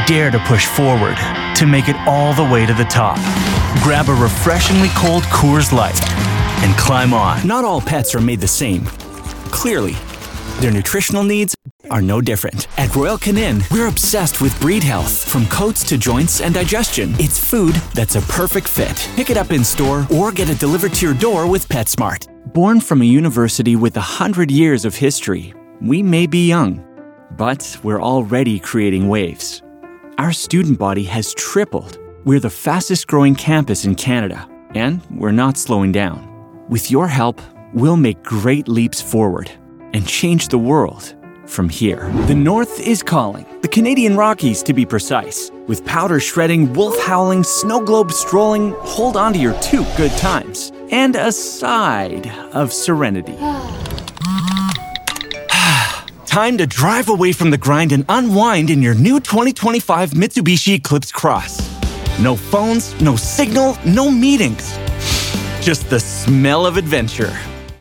dare to push forward to make it all the way to the top. Grab a refreshingly cold Coors Light and climb on. Not all pets are made the same. Clearly, their nutritional needs are no different. At Royal Canin, we're obsessed with breed health, from coats to joints and digestion. It's food that's a perfect fit. Pick it up in store or get it delivered to your door with PetSmart. Born from a university with 100 years of history, we may be young, but we're already creating waves. Our student body has tripled. We're the fastest growing campus in Canada, and we're not slowing down. With your help, we'll make great leaps forward and change the world from here. The North is calling, the Canadian Rockies to be precise. With powder shredding, wolf howling, snow globe strolling, hold on to your 2 good times, and a side of serenity. Time to drive away from the grind and unwind in your new 2025 Mitsubishi Eclipse Cross. No phones, no signal, no meetings. Just the smell of adventure.